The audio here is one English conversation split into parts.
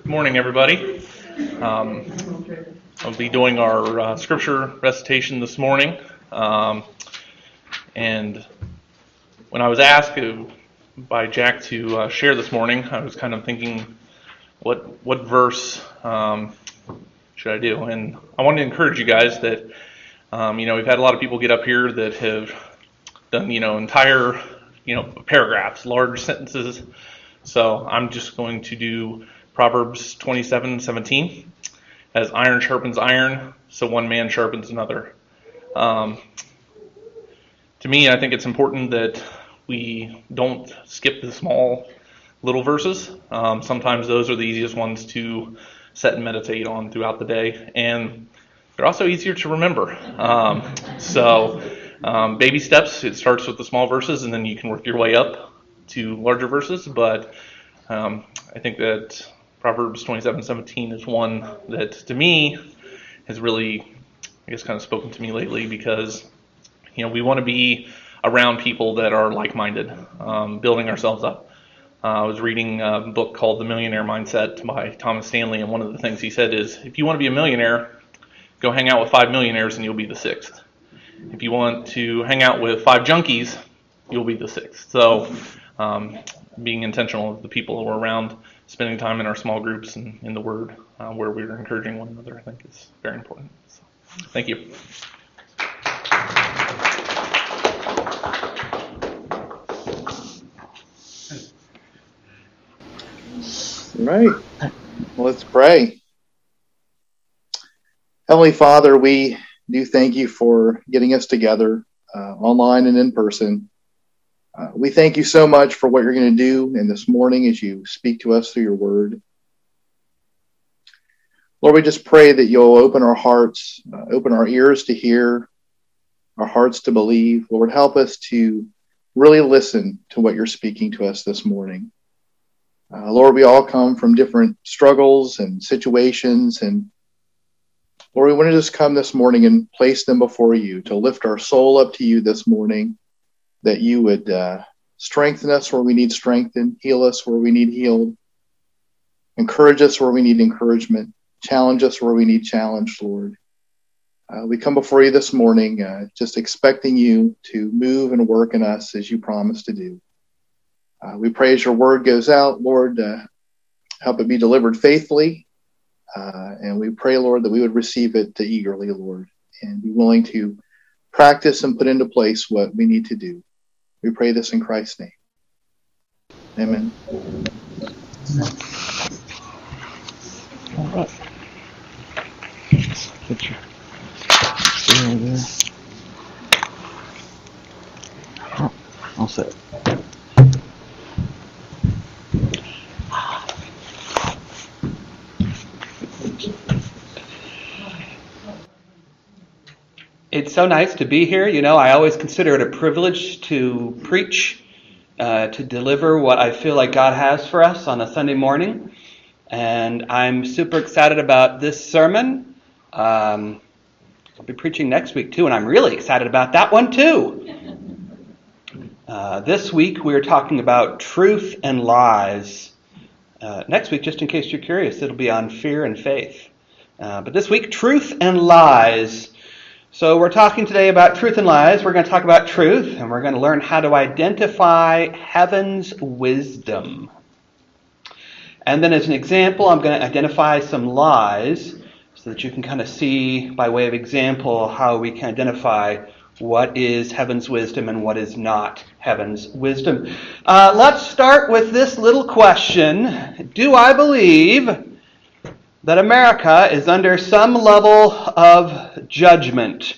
Good morning, everybody. I'll be doing our scripture recitation this morning. And when I was asked by Jack to share this morning, I was kind of thinking, what verse should I do? And I wanted to encourage you guys that, we've had a lot of people get up here that have done, entire, paragraphs, large sentences. So I'm just going to do Proverbs 27:17. As iron sharpens iron, so one man sharpens another. To me, I think it's important that we don't skip the small little verses. Sometimes those are the easiest ones to set and meditate on throughout the day, and they're also easier to remember. Baby steps, it starts with the small verses, and then you can work your way up to larger verses, but I think that Proverbs 27:17 is one that, to me, has really, kind of spoken to me lately because, we want to be around people that are like-minded, building ourselves up. I was reading a book called The Millionaire Mindset by Thomas Stanley, and one of the things he said is, if you want to be a millionaire, go hang out with 5 millionaires and you'll be the 6th. If you want to hang out with 5 junkies, you'll be the 6th. So, being intentional of the people who are around, spending time in our small groups and in the Word, where we're encouraging one another, I think is very important. So, thank you. All right. Well, let's pray. Heavenly Father, we do thank you for getting us together online and in person. We thank you so much for what you're going to do in this morning as you speak to us through your word. Lord, we just pray that you'll open our hearts, open our ears to hear, our hearts to believe. Lord, help us to really listen to what you're speaking to us this morning. Lord, we all come from different struggles and situations, and Lord, we want to just come this morning and place them before you to lift our soul up to you this morning, that you would strengthen us where we need strengthened, heal us where we need healed, encourage us where we need encouragement, challenge us where we need challenged, Lord. We come before you this morning just expecting you to move and work in us as you promised to do. We pray as your word goes out, Lord, help it be delivered faithfully. And we pray, Lord, that we would receive it eagerly, Lord, and be willing to practice and put into place what we need to do. We pray this in Christ's name. Amen. All right. Get your steering there. Oh, all set. It's so nice to be here. I always consider it a privilege to preach, to deliver what I feel like God has for us on a Sunday morning. And I'm super excited about this sermon. I'll be preaching next week too, and I'm really excited about that one too. This week we're talking about truth and lies. Next week, just in case you're curious, it'll be on fear and faith. But this week, truth and lies. So we're talking today about truth and lies. We're going to talk about truth, and we're going to learn how to identify heaven's wisdom. And then as an example, I'm going to identify some lies so that you can kind of see, by way of example, how we can identify what is heaven's wisdom and what is not heaven's wisdom. Let's start with this little question. Do I believe that America is under some level of judgment?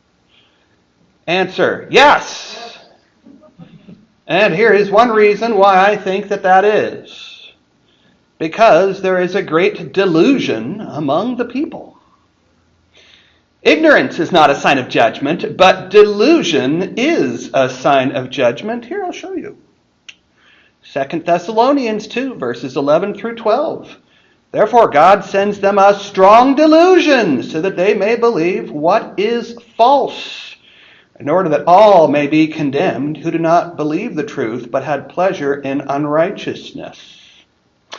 Answer, yes. And here is one reason why I think that is. Because there is a great delusion among the people. Ignorance is not a sign of judgment, but delusion is a sign of judgment. Here, I'll show you. 2 Thessalonians 2, verses 11 through 12. Therefore, God sends them a strong delusion so that they may believe what is false, in order that all may be condemned who do not believe the truth but had pleasure in unrighteousness.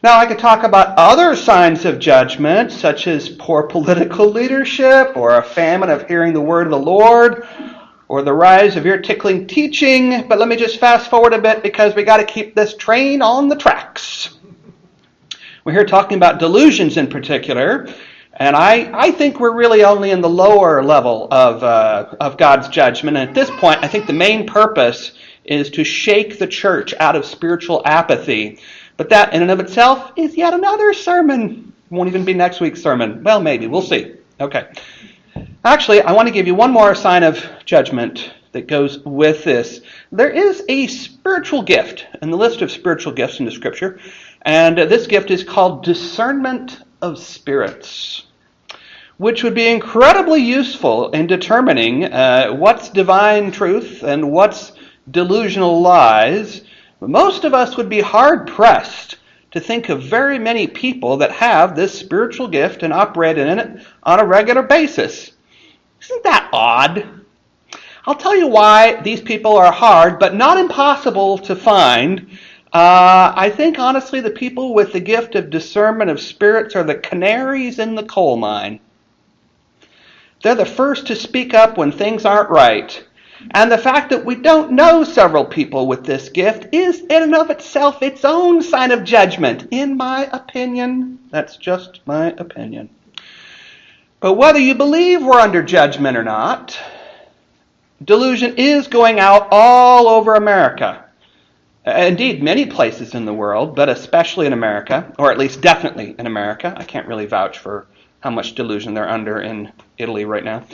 Now, I could talk about other signs of judgment, such as poor political leadership, or a famine of hearing the word of the Lord, or the rise of ear-tickling teaching, but let me just fast forward a bit because we got to keep this train on the tracks. We're here talking about delusions in particular, and I think we're really only in the lower level of God's judgment. And at this point, I think the main purpose is to shake the church out of spiritual apathy. But that in and of itself is yet another sermon. It won't even be next week's sermon. Well, maybe. We'll see. Okay. Actually, I want to give you one more sign of judgment that goes with this. There is a spiritual gift in the list of spiritual gifts in the Scripture, and this gift is called discernment of spirits, which would be incredibly useful in determining what's divine truth and what's delusional lies. Most of us would be hard-pressed to think of very many people that have this spiritual gift and operate in it on a regular basis. Isn't that odd? I'll tell you why these people are hard, but not impossible to find. I think, honestly, the people with the gift of discernment of spirits are the canaries in the coal mine. They're the first to speak up when things aren't right. And the fact that we don't know several people with this gift is in and of itself its own sign of judgment, in my opinion. That's just my opinion. But whether you believe we're under judgment or not, delusion is going out all over America. Indeed, many places in the world, but especially in America, or at least definitely in America. I can't really vouch for how much delusion they're under in Italy right now.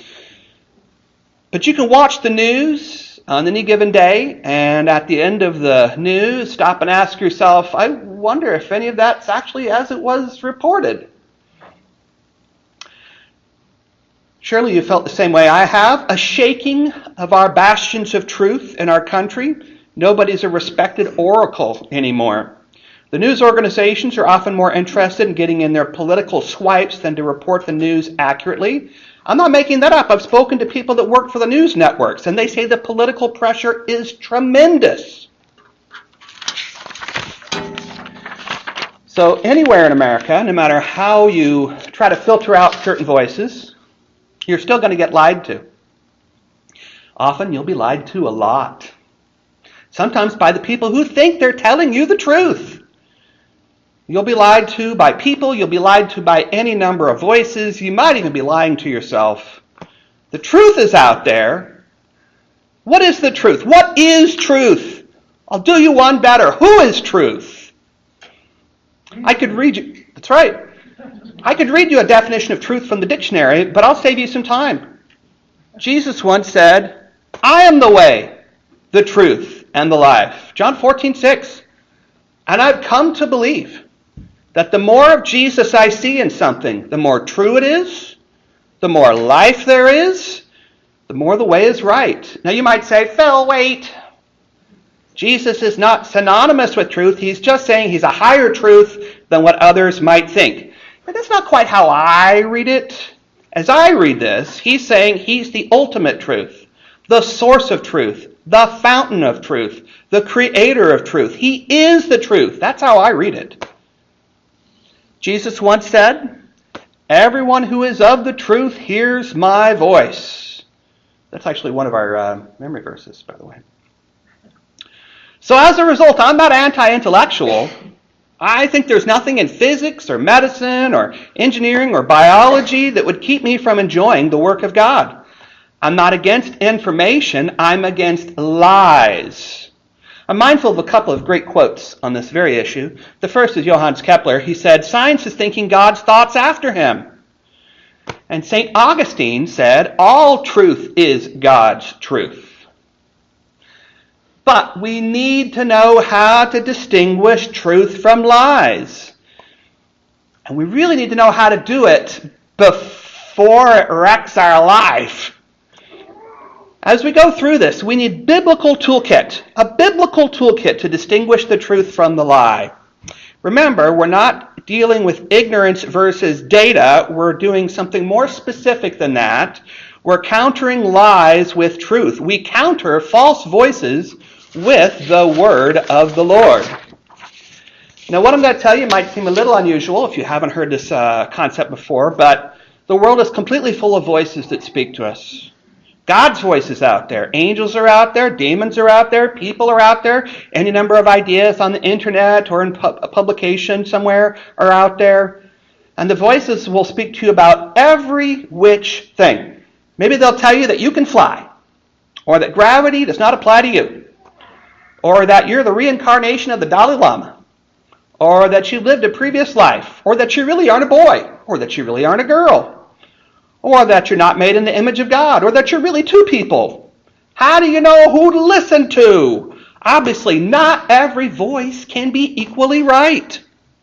But you can watch the news on any given day, and at the end of the news, stop and ask yourself, I wonder if any of that's actually as it was reported. Surely you felt the same way I have, a shaking of our bastions of truth in our country. Nobody's a respected oracle anymore. The news organizations are often more interested in getting in their political swipes than to report the news accurately. I'm not making that up. I've spoken to people that work for the news networks, and they say the political pressure is tremendous. So anywhere in America, no matter how you try to filter out certain voices, you're still going to get lied to. Often you'll be lied to a lot. Sometimes by the people who think they're telling you the truth. You'll be lied to by people. You'll be lied to by any number of voices. You might even be lying to yourself. The truth is out there. What is the truth? What is truth? I'll do you one better. Who is truth? I could read you. That's right. I could read you a definition of truth from the dictionary, but I'll save you some time. Jesus once said, I am the way, the truth, and the life. John 14:6. And I've come to believe that the more of Jesus I see in something, the more true it is, the more life there is, the more the way is right. Now you might say, Phil, wait. Jesus is not synonymous with truth. He's just saying he's a higher truth than what others might think. But that's not quite how I read it. As I read this, he's saying he's the ultimate truth, the source of truth, the fountain of truth, the creator of truth. He is the truth. That's how I read it. Jesus once said, everyone who is of the truth hears my voice. That's actually one of our memory verses, by the way. So as a result, I'm not anti-intellectual. I think there's nothing in physics or medicine or engineering or biology that would keep me from enjoying the work of God. I'm not against information. I'm against lies. I'm mindful of a couple of great quotes on this very issue. The first is Johannes Kepler. He said, science is thinking God's thoughts after him. And St. Augustine said, all truth is God's truth. But we need to know how to distinguish truth from lies. And we really need to know how to do it before it wrecks our life. As we go through this, we need a biblical toolkit to distinguish the truth from the lie. Remember, we're not dealing with ignorance versus data. We're doing something more specific than that. We're countering lies with truth. We counter false voices with the word of the Lord. Now, what I'm going to tell you might seem a little unusual if you haven't heard this concept before, but the world is completely full of voices that speak to us. God's voice is out there. Angels are out there. Demons are out there. People are out there. Any number of ideas on the internet or in a publication somewhere are out there. And the voices will speak to you about every which thing. Maybe they'll tell you that you can fly, or that gravity does not apply to you, or that you're the reincarnation of the Dalai Lama, or that you lived a previous life, or that you really aren't a boy, or that you really aren't a girl, or that you're not made in the image of God, or that you're really two people. How do you know who to listen to? Obviously, not every voice can be equally right.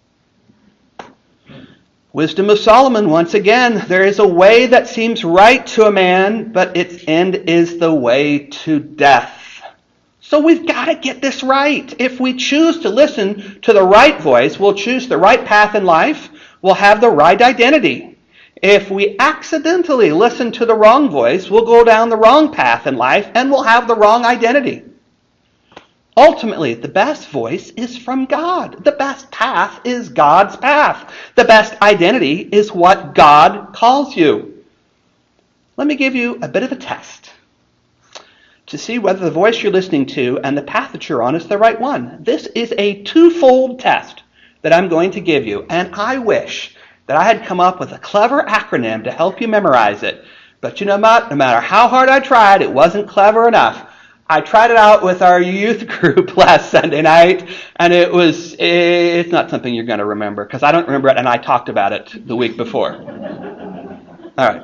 Wisdom of Solomon, once again, there is a way that seems right to a man, but its end is the way to death. So we've got to get this right. If we choose to listen to the right voice, we'll choose the right path in life, we'll have the right identity. If we accidentally listen to the wrong voice, we'll go down the wrong path in life and we'll have the wrong identity. Ultimately, the best voice is from God. The best path is God's path. The best identity is what God calls you. Let me give you a bit of a test to see whether the voice you're listening to and the path that you're on is the right one. This is a twofold test that I'm going to give you, and I wish that I had come up with a clever acronym to help you memorize it. But you know what? No matter how hard I tried, it wasn't clever enough. I tried it out with our youth group last Sunday night, and it's not something you're going to remember, because I don't remember it, and I talked about it the week before. All right.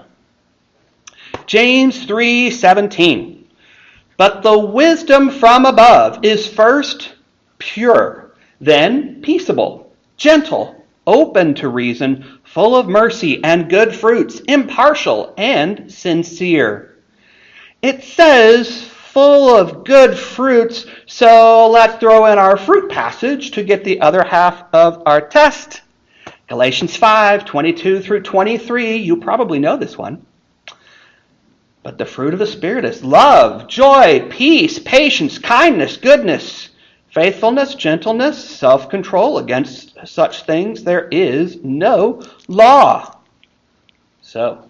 James 3:17. But the wisdom from above is first pure, then peaceable, gentle, open to reason, full of mercy and good fruits, impartial and sincere. It says full of good fruits, so let's throw in our fruit passage to get the other half of our test. Galatians 5:22 through 23, you probably know this one. But the fruit of the Spirit is love, joy, peace, patience, kindness, goodness, faithfulness, gentleness, self-control. Against such things there is no law. So,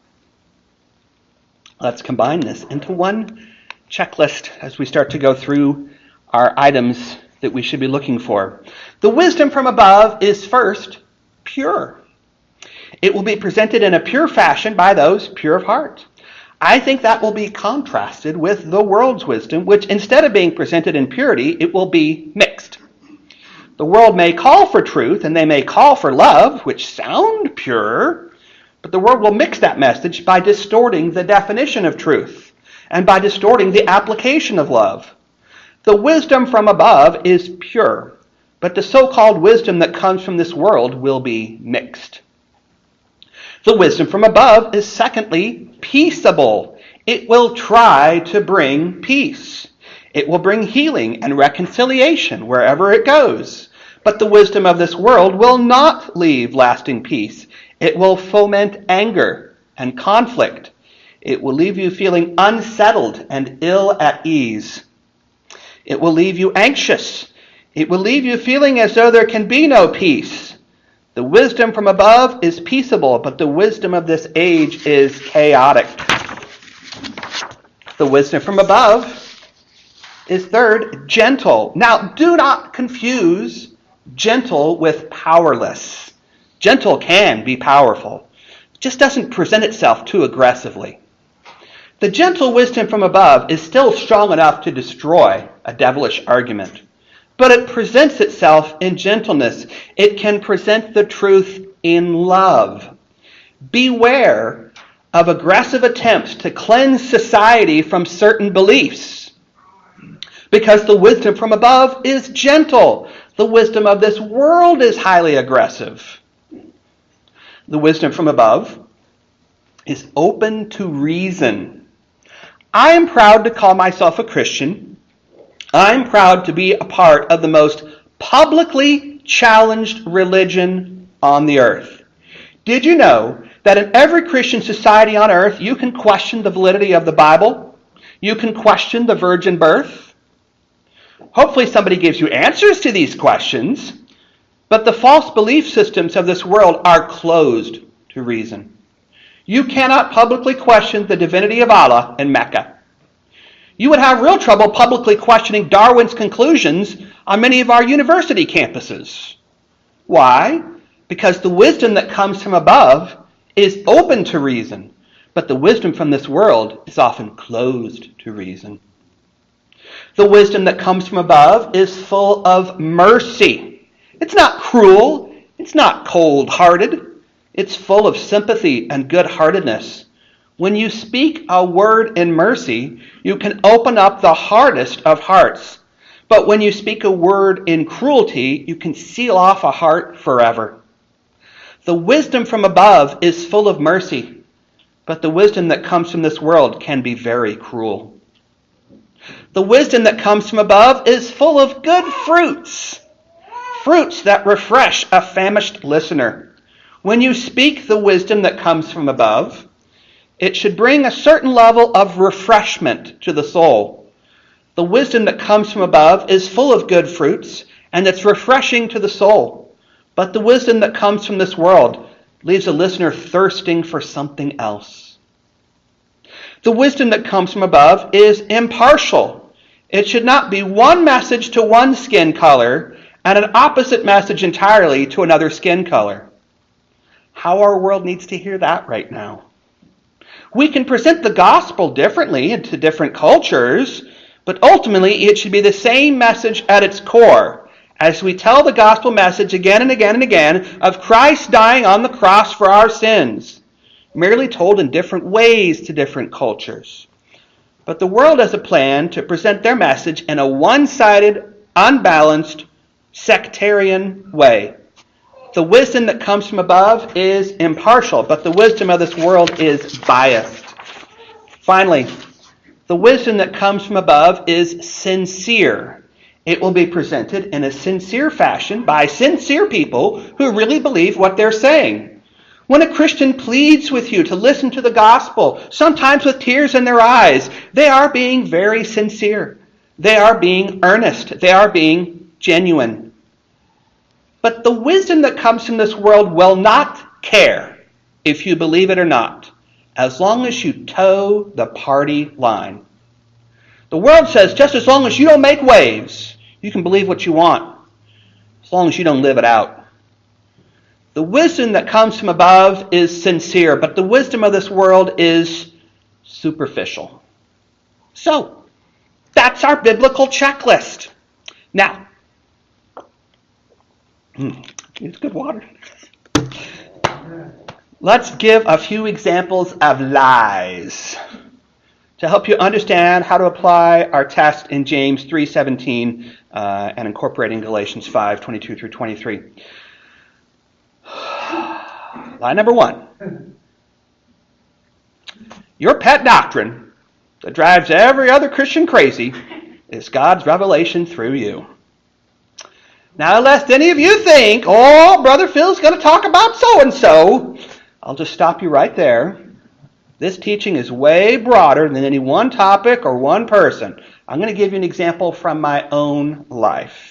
let's combine this into one checklist as we start to go through our items that we should be looking for. The wisdom from above is first pure. It will be presented in a pure fashion by those pure of heart. I think that will be contrasted with the world's wisdom, which instead of being presented in purity, it will be mixed. The world may call for truth and they may call for love, which sound pure, but the world will mix that message by distorting the definition of truth and by distorting the application of love. The wisdom from above is pure, but the so-called wisdom that comes from this world will be mixed. The wisdom from above is secondly peaceable. It will try to bring peace. It will bring healing and reconciliation wherever it goes. But the wisdom of this world will not leave lasting peace. It will foment anger and conflict. It will leave you feeling unsettled and ill at ease. It will leave you anxious. It will leave you feeling as though there can be no peace. The wisdom from above is peaceable, but the wisdom of this age is chaotic. The wisdom from above is third, gentle. Now, do not confuse gentle with powerless. Gentle can be powerful. It just doesn't present itself too aggressively. The gentle wisdom from above is still strong enough to destroy a devilish argument, but it presents itself in gentleness. It can present the truth in love. Beware of aggressive attempts to cleanse society from certain beliefs, because the wisdom from above is gentle. The wisdom of this world is highly aggressive. The wisdom from above is open to reason. I am proud to call myself a Christian. I'm proud to be a part of the most publicly challenged religion on the earth. Did you know that in every Christian society on earth, you can question the validity of the Bible? You can question the virgin birth? Hopefully somebody gives you answers to these questions, But the false belief systems of this world are closed to reason. You cannot publicly question the divinity of Allah in Mecca. You would have real trouble publicly questioning Darwin's conclusions on many of our university campuses. Why? Because the wisdom that comes from above is open to reason, but the wisdom from this world is often closed to reason. The wisdom that comes from above is full of mercy. It's not cruel. It's not cold-hearted. It's full of sympathy and good-heartedness. When you speak a word in mercy, you can open up the hardest of hearts. But when you speak a word in cruelty, you can seal off a heart forever. The wisdom from above is full of mercy, but the wisdom that comes from this world can be very cruel. The wisdom that comes from above is full of good fruits, fruits that refresh a famished listener. When you speak the wisdom that comes from above, it should bring a certain level of refreshment to the soul. The wisdom that comes from above is full of good fruits, and it's refreshing to the soul. But the wisdom that comes from this world leaves a listener thirsting for something else. The wisdom that comes from above is impartial. It should not be one message to one skin color and an opposite message entirely to another skin color. How our world needs to hear that right now. We can present the gospel differently to different cultures, but ultimately it should be the same message at its core. As we tell the gospel message again and again and again of Christ dying on the cross for our sins, merely told in different ways to different cultures. But the world has a plan to present their message in a one-sided, unbalanced, sectarian way. The wisdom that comes from above is impartial, but the wisdom of this world is biased. Finally, the wisdom that comes from above is sincere. It will be presented in a sincere fashion by sincere people who really believe what they're saying. When a Christian pleads with you to listen to the gospel, sometimes with tears in their eyes, they are being very sincere. They are being earnest. They are being genuine. But the wisdom that comes from this world will not care if you believe it or not, as long as you toe the party line. The world says just as long as you don't make waves, you can believe what you want, as long as you don't live it out. The wisdom that comes from above is sincere, but the wisdom of this world is superficial. So, that's our biblical checklist. Now, it's good water. Let's give a few examples of lies to help you understand how to apply our test in James 3:17 and incorporating Galatians 5:22 through 23. Lie number 1. Your pet doctrine that drives every other Christian crazy is God's revelation through you. Now, lest any of you think, oh, Brother Phil's going to talk about so-and-so, I'll just stop you right there. This teaching is way broader than any one topic or one person. I'm going to give you an example from my own life.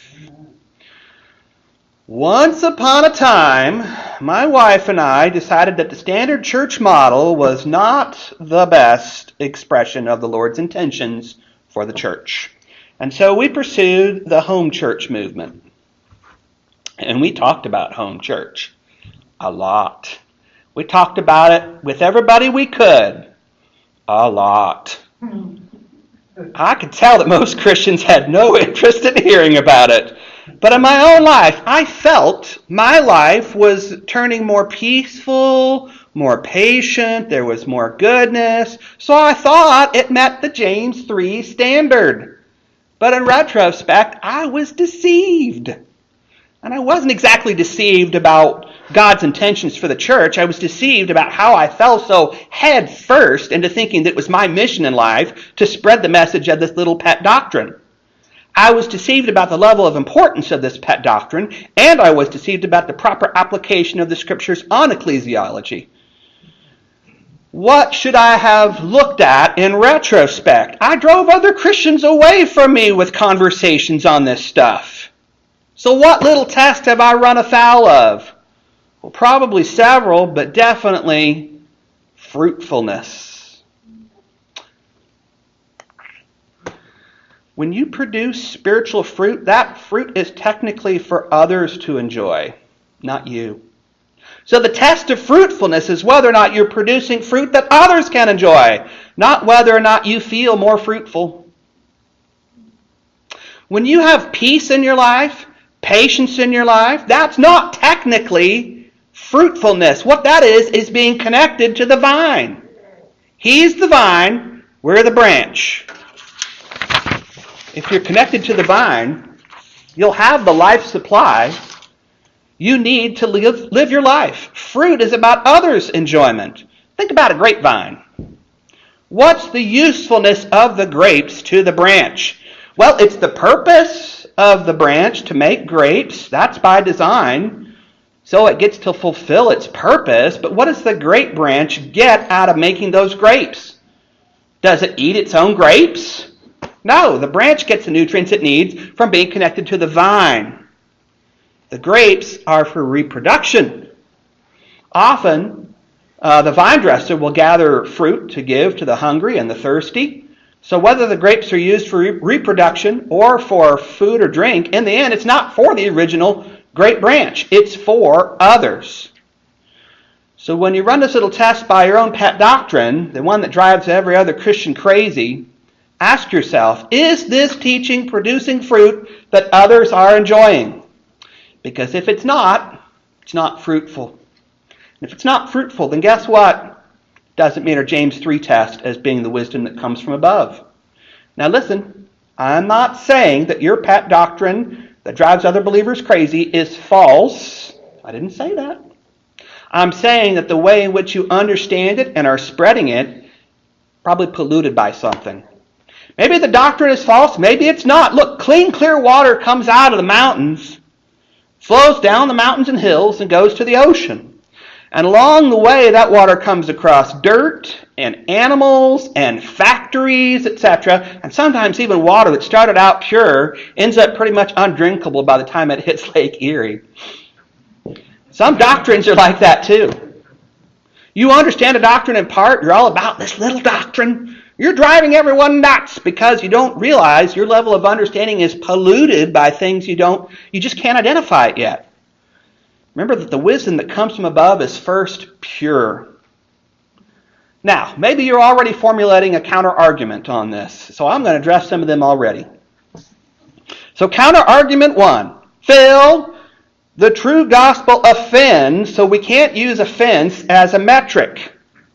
Once upon a time, my wife and I decided that the standard church model was not the best expression of the Lord's intentions for the church. And so we pursued the home church movement. And we talked about home church a lot. We talked about it with everybody we could a lot. I could tell that most Christians had no interest in hearing about it. But in my own life, I felt my life was turning more peaceful, more patient, there was more goodness. So I thought it met the James 3 standard. But in retrospect, I was deceived. And I wasn't exactly deceived about God's intentions for the church. I was deceived about how I fell so head first into thinking that it was my mission in life to spread the message of this little pet doctrine. I was deceived about the level of importance of this pet doctrine, and I was deceived about the proper application of the scriptures on ecclesiology. What should I have looked at in retrospect? I drove other Christians away from me with conversations on this stuff. So what little test have I run afoul of? Well, probably several, but definitely fruitfulness. When you produce spiritual fruit, that fruit is technically for others to enjoy, not you. So the test of fruitfulness is whether or not you're producing fruit that others can enjoy, not whether or not you feel more fruitful. When you have peace in your life, patience in your life, that's not technically fruitfulness. What that is being connected to the vine. He's the vine, we're the branch. If you're connected to the vine, you'll have the life supply you need to live your life. Fruit is about others' enjoyment. Think about a grapevine. What's the usefulness of the grapes to the branch? Well, it's the purpose of the branch to make grapes. That's by design. So it gets to fulfill its purpose. But what does the grape branch get out of making those grapes? Does it eat its own grapes? No, the branch gets the nutrients it needs from being connected to the vine. The grapes are for reproduction. Often, the vine dresser will gather fruit to give to the hungry and the thirsty. So whether the grapes are used for reproduction or for food or drink, in the end, it's not for the original grape branch. It's for others. So when you run this little test by your own pet doctrine, the one that drives every other Christian crazy, ask yourself, is this teaching producing fruit that others are enjoying? Because if it's not fruitful. And if it's not fruitful, then guess what? Doesn't meet our James 3 test as being the wisdom that comes from above. Now listen, I'm not saying that your pet doctrine that drives other believers crazy is false. I didn't say that. I'm saying that the way in which you understand it and are spreading it, probably polluted by something. Maybe the doctrine is false, maybe it's not. Look, clean, clear water comes out of the mountains, flows down the mountains and hills, and goes to the ocean. And along the way, that water comes across dirt and animals and factories, etc. And sometimes even water that started out pure ends up pretty much undrinkable by the time it hits Lake Erie. Some doctrines are like that too. You understand a doctrine in part, you're all about this little doctrine. You're driving everyone nuts because you don't realize your level of understanding is polluted by things you just can't identify it yet. Remember that the wisdom that comes from above is first pure. Now, maybe you're already formulating a counter-argument on this, so I'm going to address some of them already. So counter-argument 1. Phil, the true gospel offends, so we can't use offense as a metric.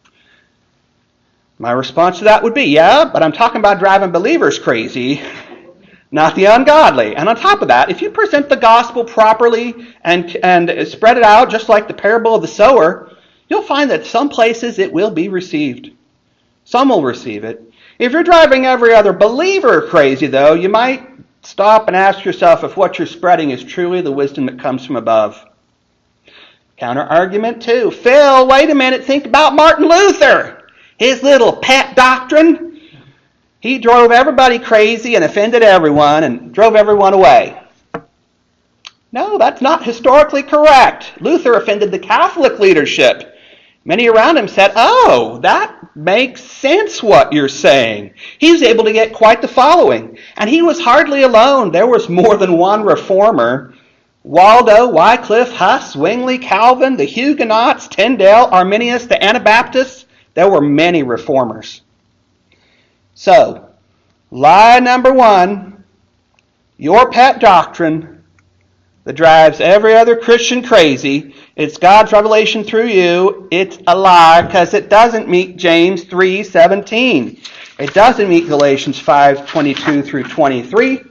My response to that would be, yeah, but I'm talking about driving believers crazy, not the ungodly. And on top of that, if you present the gospel properly and spread it out, just like the parable of the sower, you'll find that some places it will be received. Some will receive it. If you're driving every other believer crazy, though, you might stop and ask yourself if what you're spreading is truly the wisdom that comes from above. Counter-argument 2. Phil, wait a minute, think about Martin Luther. His little pet doctrine, he drove everybody crazy and offended everyone and drove everyone away. No, that's not historically correct. Luther offended the Catholic leadership. Many around him said, oh, that makes sense what you're saying. He was able to get quite the following. And he was hardly alone. There was more than one reformer. Waldo, Wycliffe, Huss, Zwingli, Calvin, the Huguenots, Tyndale, Arminius, the Anabaptists. There were many reformers. So, lie number 1, your pet doctrine that drives every other Christian crazy, it's God's revelation through you, it's a lie because it doesn't meet James 3:17. It doesn't meet Galatians 5:22 through 23.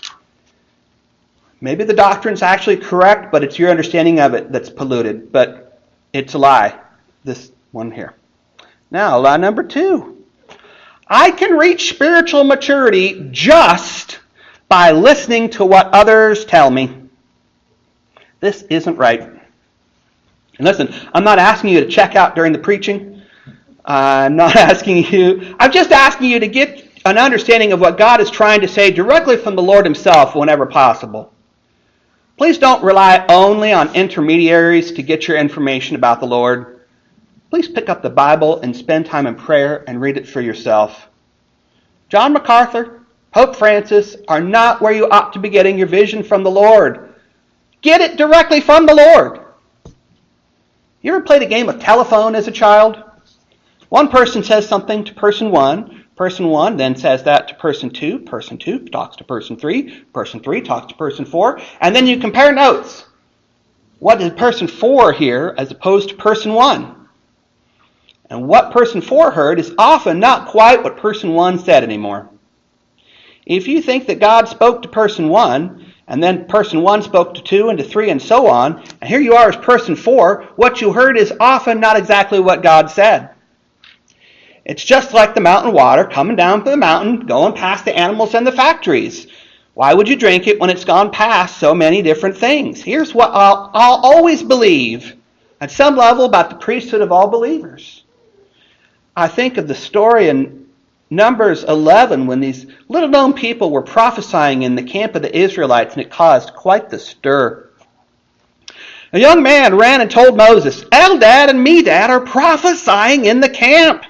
Maybe the doctrine's actually correct, but it's your understanding of it that's polluted. But it's a lie, this one here. Now, lie number 2. I can reach spiritual maturity just by listening to what others tell me. This isn't right. And listen, I'm not asking you to check out during the preaching. I'm just asking you to get an understanding of what God is trying to say directly from the Lord himself whenever possible. Please don't rely only on intermediaries to get your information about the Lord. Please pick up the Bible and spend time in prayer and read it for yourself. John MacArthur, Pope Francis are not where you ought to be getting your vision from the Lord. Get it directly from the Lord. You ever played a game of telephone as a child? One person says something to person one then says that to person two talks to person three talks to person four, and then you compare notes. What did person four hear as opposed to person one? And what person four heard is often not quite what person one said anymore. If you think that God spoke to person one, and then person one spoke to two and to three and so on, and here you are as person four, what you heard is often not exactly what God said. It's just like the mountain water coming down from the mountain, going past the animals and the factories. Why would you drink it when it's gone past so many different things? Here's what I'll always believe at some level about the priesthood of all believers. I think of the story in Numbers 11 when these little-known people were prophesying in the camp of the Israelites, and it caused quite the stir. A young man ran and told Moses, Eldad and Medad are prophesying in the camp.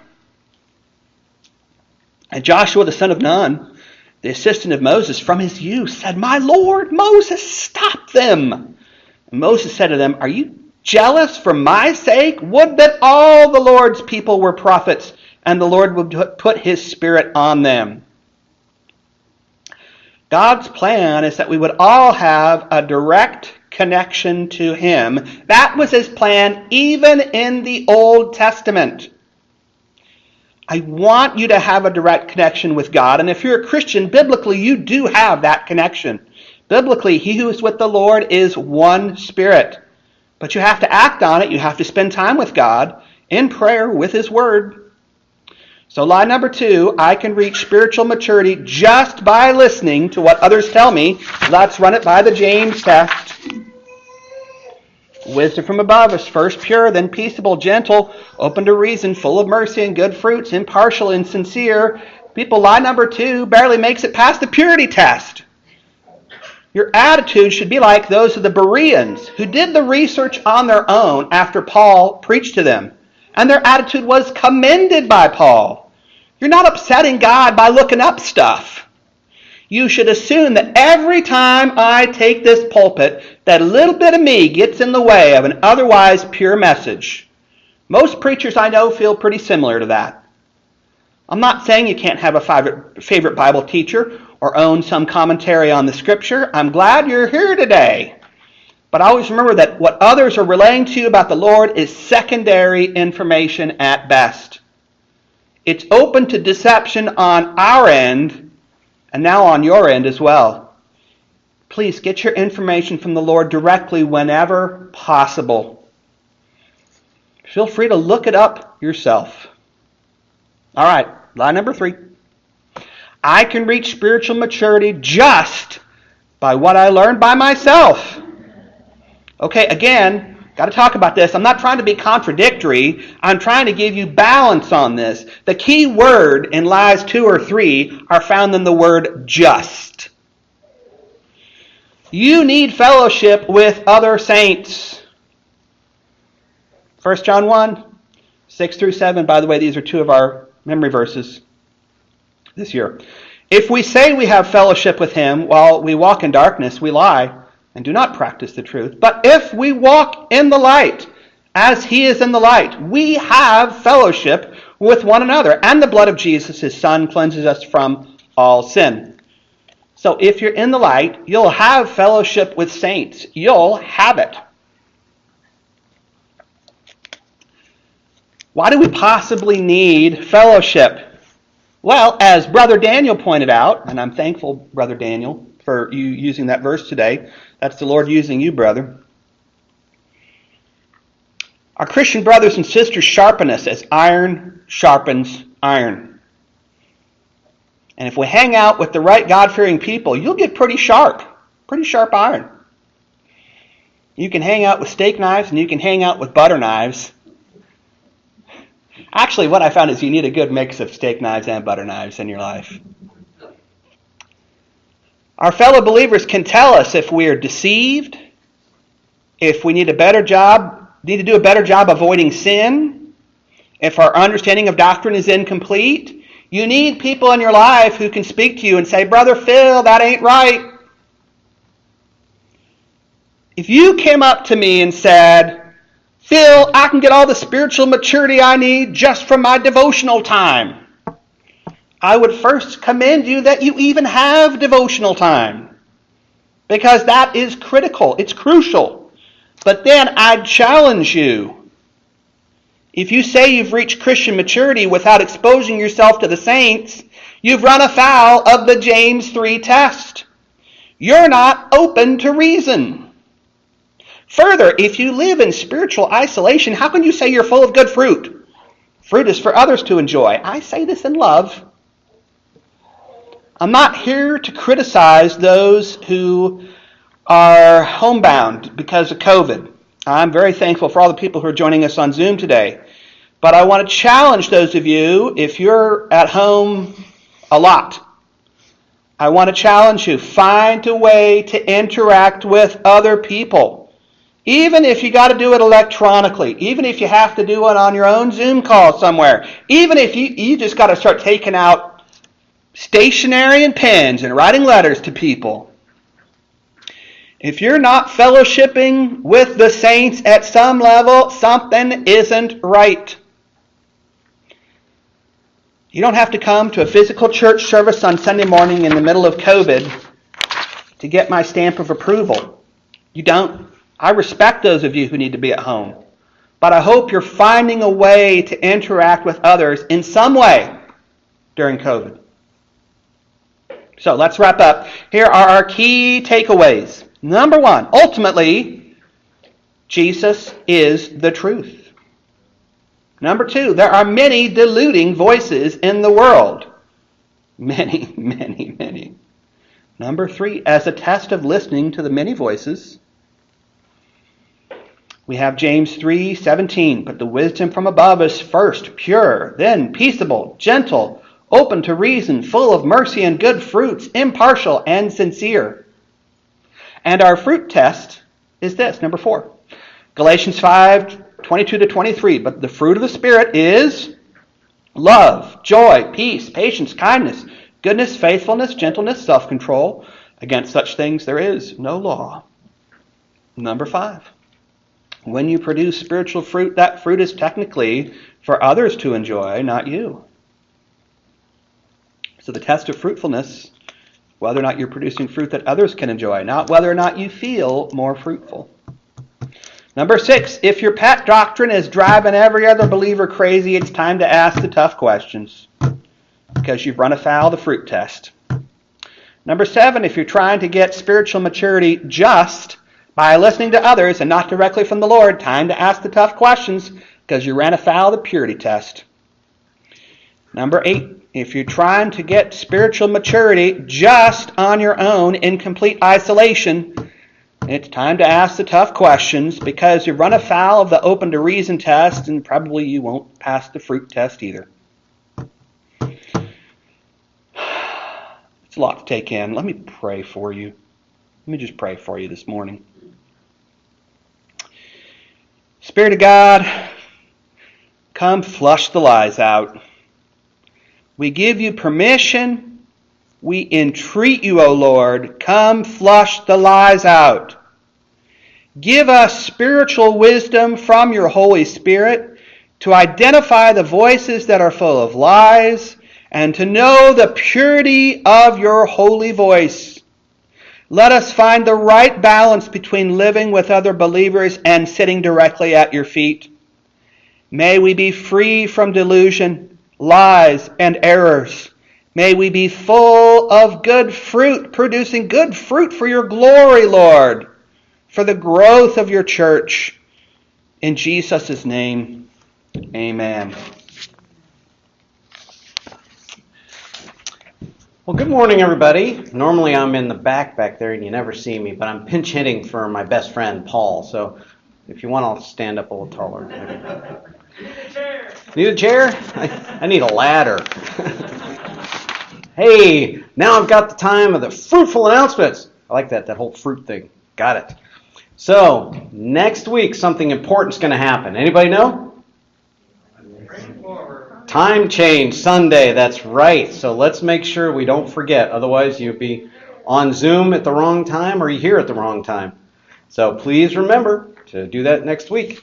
And Joshua the son of Nun, the assistant of Moses from his youth, said, My Lord, Moses, stop them. And Moses said to them, Are you jealous for my sake? Would that all the Lord's people were prophets, and the Lord would put his Spirit on them. God's plan is that we would all have a direct connection to him. That was his plan even in the Old Testament. I want you to have a direct connection with God. And if you're a Christian, biblically, you do have that connection. Biblically, he who is with the Lord is one spirit. But you have to act on it. You have to spend time with God in prayer with his word. So lie number 2, I can reach spiritual maturity just by listening to what others tell me. Let's run it by the James test. Wisdom from above is first pure, then peaceable, gentle, open to reason, full of mercy and good fruits, impartial and sincere. People, lie number 2 barely makes it past the purity test. Your attitude should be like those of the Bereans who did the research on their own after Paul preached to them. And their attitude was commended by Paul. You're not upsetting God by looking up stuff. You should assume that every time I take this pulpit, that a little bit of me gets in the way of an otherwise pure message. Most preachers I know feel pretty similar to that. I'm not saying you can't have a favorite Bible teacher or own some commentary on the Scripture. I'm glad you're here today. But always remember that what others are relaying to you about the Lord is secondary information at best. It's open to deception on our end, and now on your end as well. Please get your information from the Lord directly whenever possible. Feel free to look it up yourself. All right, lie number 3. I can reach spiritual maturity just by what I learned by myself. Okay, again, got to talk about this. I'm not trying to be contradictory. I'm trying to give you balance on this. The key word in lies 2 or 3 are found in the word just. You need fellowship with other saints. 1 John 1, 6 through 7. By the way, these are 2 of our memory verses this year. If we say we have fellowship with him while we walk in darkness, we lie and do not practice the truth. But if we walk in the light, as he is in the light, we have fellowship with one another. And the blood of Jesus, his Son, cleanses us from all sin. So if you're in the light, you'll have fellowship with saints. You'll have it. Why do we possibly need fellowship? Well, as Brother Daniel pointed out, and I'm thankful, Brother Daniel, for you using that verse today. That's the Lord using you, brother. Our Christian brothers and sisters sharpen us as iron sharpens iron. And if we hang out with the right God-fearing people, you'll get pretty sharp iron. You can hang out with steak knives and you can hang out with butter knives. Actually, what I found is you need a good mix of steak knives and butter knives in your life. Our fellow believers can tell us if we are deceived, if we need to do a better job avoiding sin, if our understanding of doctrine is incomplete. You need people in your life who can speak to you and say, Brother Phil, that ain't right. If you came up to me and said, Phil, I can get all the spiritual maturity I need just from my devotional time, I would first commend you that you even have devotional time, because that is critical. It's crucial. But then I'd challenge you. If you say you've reached Christian maturity without exposing yourself to the saints, you've run afoul of the James 3 test. You're not open to reason. Further, if you live in spiritual isolation, how can you say you're full of good fruit? Fruit is for others to enjoy. I say this in love. I'm not here to criticize those who are homebound because of COVID. I'm very thankful for all the people who are joining us on Zoom today. But I want to challenge those of you, if you're at home a lot, I want to challenge you, find a way to interact with other people. Even if you got to do it electronically, even if you have to do it on your own Zoom call somewhere, even if you just got to start taking out stationery and pens and writing letters to people. If you're not fellowshipping with the saints at some level, something isn't right. You don't have to come to a physical church service on Sunday morning in the middle of COVID to get my stamp of approval. You don't. I respect those of you who need to be at home. But I hope you're finding a way to interact with others in some way during COVID. So let's wrap up. Here are our key takeaways. Number one, ultimately, Jesus is the truth. Number two, there are many deluding voices in the world. Many, many, many. Number three, as a test of listening to the many voices, we have James 3:17. But the wisdom from above is first pure, then peaceable, gentle, open to reason, full of mercy and good fruits, impartial and sincere. And our fruit test is this, number 4. Galatians 5:22-23. But the fruit of the Spirit is love, joy, peace, patience, kindness, goodness, faithfulness, gentleness, self-control. Against such things there is no law. Number 5. When you produce spiritual fruit, that fruit is technically for others to enjoy, not you. So the test of fruitfulness, whether or not you're producing fruit that others can enjoy, not whether or not you feel more fruitful. Number 6, if your pet doctrine is driving every other believer crazy, it's time to ask the tough questions, because you've run afoul of the fruit test. Number 7, if you're trying to get spiritual maturity just by listening to others and not directly from the Lord, time to ask the tough questions, because you ran afoul of the purity test. Number 8, if you're trying to get spiritual maturity just on your own in complete isolation, it's time to ask the tough questions, because you've run afoul of the open to reason test, and probably you won't pass the fruit test either. It's a lot to take in. Let me pray for you. Let me just pray for you this morning. Spirit of God, come flush the lies out. We give you permission. We entreat you, O Lord, come flush the lies out. Give us spiritual wisdom from your Holy Spirit to identify the voices that are full of lies and to know the purity of your holy voice. Let us find the right balance between living with other believers and sitting directly at your feet. May we be free from delusion, lies, and errors. May we be full of good fruit, producing good fruit for your glory, Lord, for the growth of your church. In Jesus' name, amen. Well, good morning, everybody. Normally I'm in the back there and you never see me, but I'm pinch hitting for my best friend, Paul. So if you want, I'll stand up a little taller. Need a chair? I need a ladder. Hey, now I've got the time of the fruitful announcements. I like that whole fruit thing. Got it. So, next week, something important's going to happen. Anybody know? Time change Sunday, that's right. So let's make sure we don't forget. Otherwise, you'll be on Zoom at the wrong time or you're here at the wrong time. So please remember to do that next week.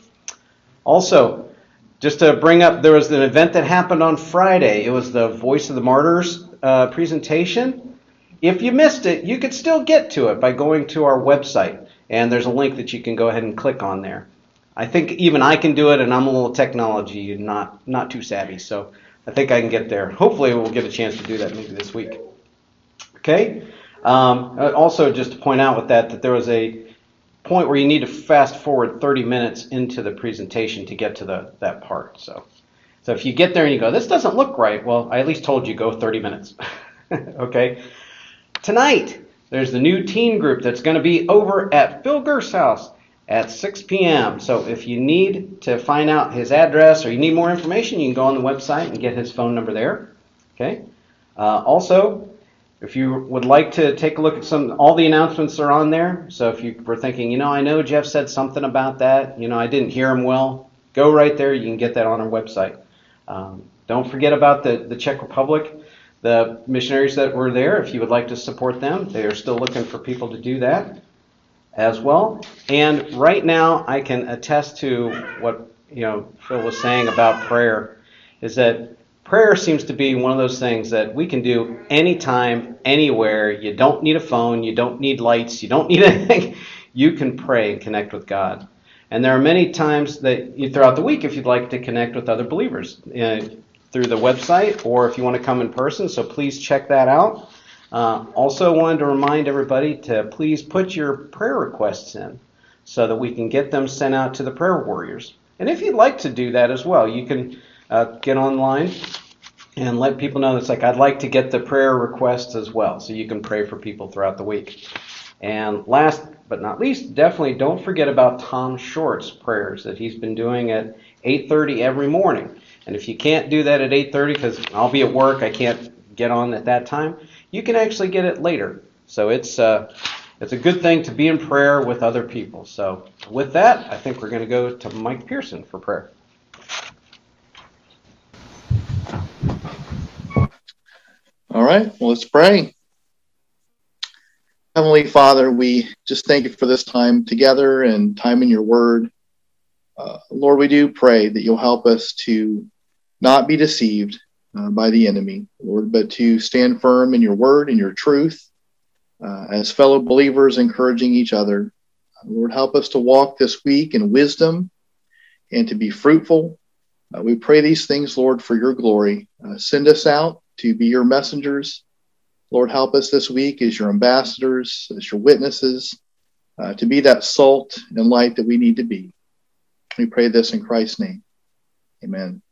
Also, just to bring up, there was an event that happened on Friday. It was the Voice of the Martyrs presentation. If you missed it, you could still get to it by going to our website. And there's a link that you can go ahead and click on there. I think even I can do it, and I'm a little technology not too savvy, so I think I can get there. Hopefully we'll get a chance to do that maybe this week. Okay? Also, just to point out with that there was a point where you need to fast forward 30 minutes into the presentation to get to that part. So if you get there and you go, this doesn't look right, well, I at least told you go 30 minutes. Okay? Tonight, there's the new teen group that's going to be over at Phil Gerst's house at 6 p.m. So if you need to find out his address or you need more information, you can go on the website and get his phone number there. Okay. Also, if you would like to take a look at all the announcements are on there. So if you were thinking, I know Jeff said something about that, I didn't hear him well, go right there. You can get that on our website. Don't forget about the Czech Republic. The missionaries that were there, if you would like to support them, they are still looking for people to do that as well. And right now, I can attest to what Phil was saying about prayer, is that prayer seems to be one of those things that we can do anytime, anywhere. You don't need a phone, you don't need lights, you don't need anything. You can pray and connect with God. And there are many times that throughout the week, if you'd like to connect with other believers through the website, or if you want to come in person, so please check that out. Also wanted to remind everybody to please put your prayer requests in so that we can get them sent out to the prayer warriors. And if you'd like to do that as well, you can get online and let people know that's I'd like to get the prayer requests as well, so you can pray for people throughout the week. And last but not least, definitely don't forget about Tom Short's prayers that he's been doing at 8:30 every morning. And if you can't do that at 8:30 because I'll be at work, I can't get on at that time, you can actually get it later. So it's a good thing to be in prayer with other people. So with that, I think we're going to go to Mike Pearson for prayer. All right, well, let's pray. Heavenly Father, we just thank you for this time together and time in your word. Lord, we do pray that you'll help us to not be deceived by the enemy, Lord, but to stand firm in your word and your truth as fellow believers, encouraging each other. Lord, help us to walk this week in wisdom and to be fruitful. We pray these things, Lord, for your glory. Send us out to be your messengers. Lord, help us this week as your ambassadors, as your witnesses, to be that salt and light that we need to be. We pray this in Christ's name. Amen.